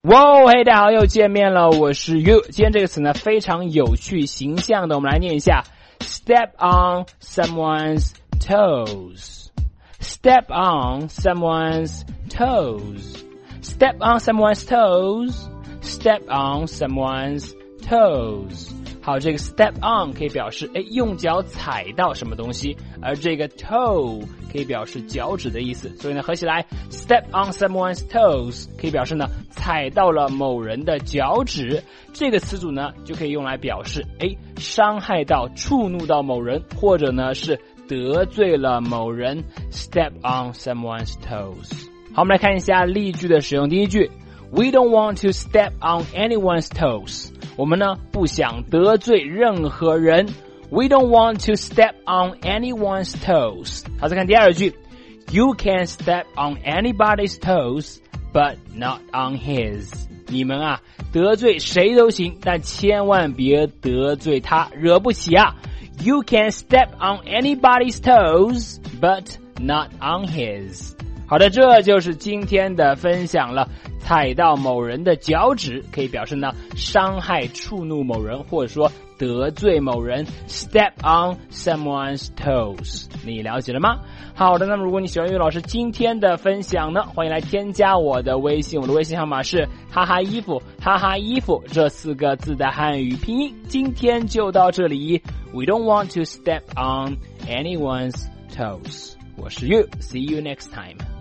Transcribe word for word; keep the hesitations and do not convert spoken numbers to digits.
哇，嘿，大家好，又见面了，我是 You。今天这个词呢非常有趣形象的，我们来念一下 Step on someone's toes. Step on someone's toes. Step on someone's toes. Step on someone's toes. 好，这个 step on 可以表示诶用脚踩到什么东西，而这个 toe 可以表示脚趾的意思，所以呢合起来 step on someone's toes 可以表示呢踩到了某人的脚趾，这个词组呢就可以用来表示诶伤害到触怒到某人，或者呢是得罪了某人 step on someone's toes。 好，我们来看一下例句的使用。第一句 We don't want to step on anyone's toes，我们呢不想得罪任何人 We don't want to step on anyone's toes。 好，再看第二句 You can step on anybody's toes but not on his。 你们啊得罪谁都行，但千万别得罪他，惹不起啊。 You can step on anybody's toes but not on his。 好的，这就是今天的分享了。踩到某人的脚趾可以表示呢伤害触怒某人，或者说得罪某人 Step on someone's toes。 你了解了吗？好的，那么如果你喜欢岳老师今天的分享呢，欢迎来添加我的微信，我的微信号码是哈哈衣服哈哈衣服这四个字的汉语拼音。今天就到这里， We don't want to step on anyone's toes。 我是 You， See you next time。